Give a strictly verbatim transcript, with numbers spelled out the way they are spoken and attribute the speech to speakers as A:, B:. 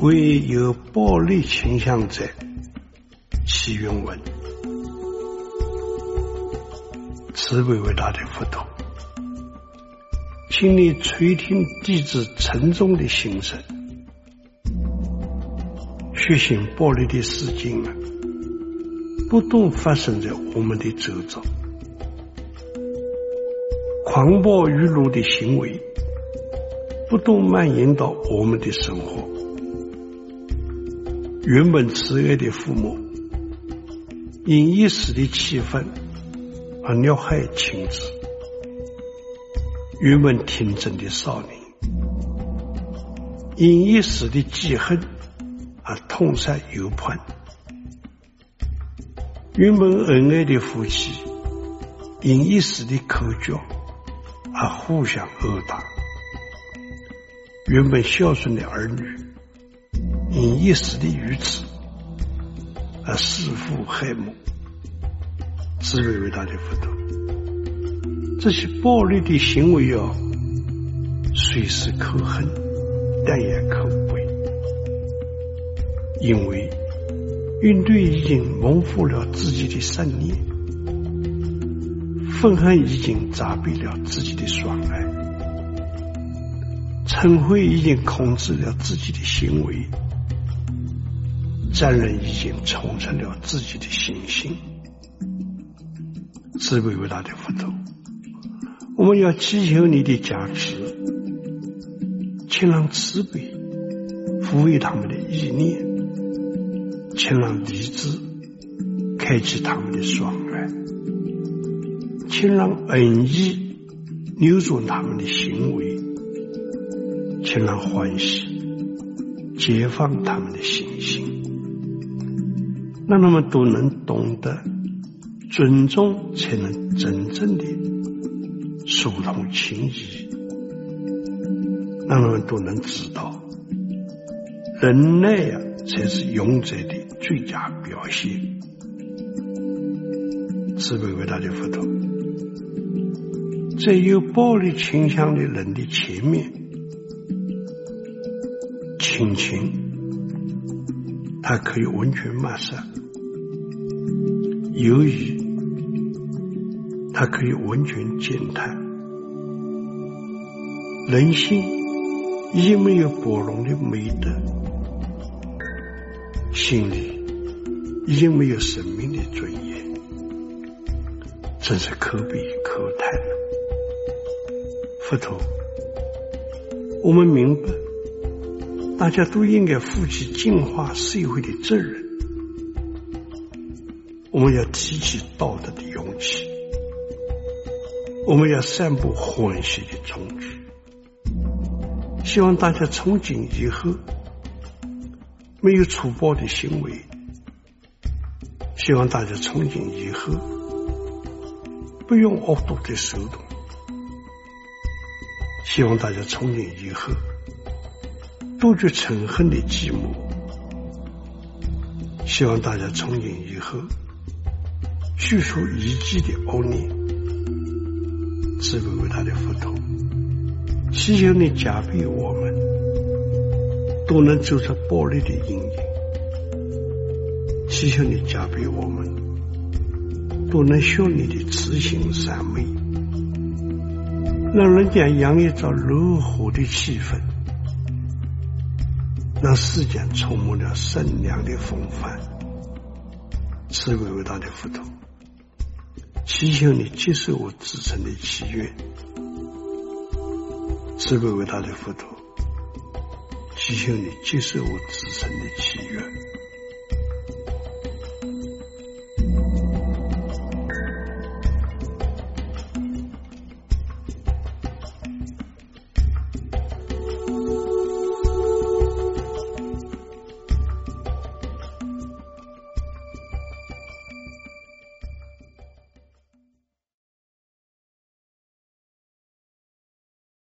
A: 为有暴力倾向者起原文。慈悲伟大的佛陀，请你垂听弟子沉重的心声，血腥暴力的事情啊，不断发生在我们的周遭，狂暴欲怒的行为不断蔓延到我们的生活。原本慈爱的父母，因一时的气愤而虐害亲子；原本天真的少年，因一时的记恨而痛杀友伴；原本恩爱的夫妻，因一时的口角而互相殴打；原本孝顺的儿女，因一时的愚痴而弑父害母。慈悲伟大的佛陀，这些暴力的行为啊，虽是可恨，但也可悲，因为应对已经蒙蔽了自己的善念，愤恨已经扎蔽了自己的双爱，嗔恚已经控制了自己的行为，战人已经冲成了自己的心性。慈悲伟大的佛陀，我们要祈求你的加持，请让慈悲抚慰他们的意念，请让理智开启他们的双爱，请让恩义扭转他们的行为，请让欢喜解放他们的心性，让他们都能懂得尊重，才能真正的疏通情谊，让他们都能知道忍耐呀、啊、才是勇者的最佳表现。慈悲伟大的佛陀，在有暴力倾向的人的前面，亲情他可以完全抹杀，友谊它可以完全践踏，人性已经没有包容的美德，心里已经没有生命的尊严，真是可悲可叹了。佛陀，我们明白大家都应该负起净化社会的责任，我们要提起道德的勇气，我们要散布欢喜的种子，希望大家从今以后没有粗暴的行为，希望大家从今以后不用恶毒的手段，希望大家从今以后杜绝嗔恨的寂寞，希望大家从今以后去除一己的恶念。慈悲伟大的佛陀，祈求你加庇我们都能走出暴力的阴影，祈求你加庇我们都能学你的慈心善美，让人家洋溢着柔和的气氛，让世间充满了善良的风范。慈悲伟大的佛陀，祈求你接受我至诚的祈愿。慈悲伟大的佛陀，祈求你接受我至诚的祈愿。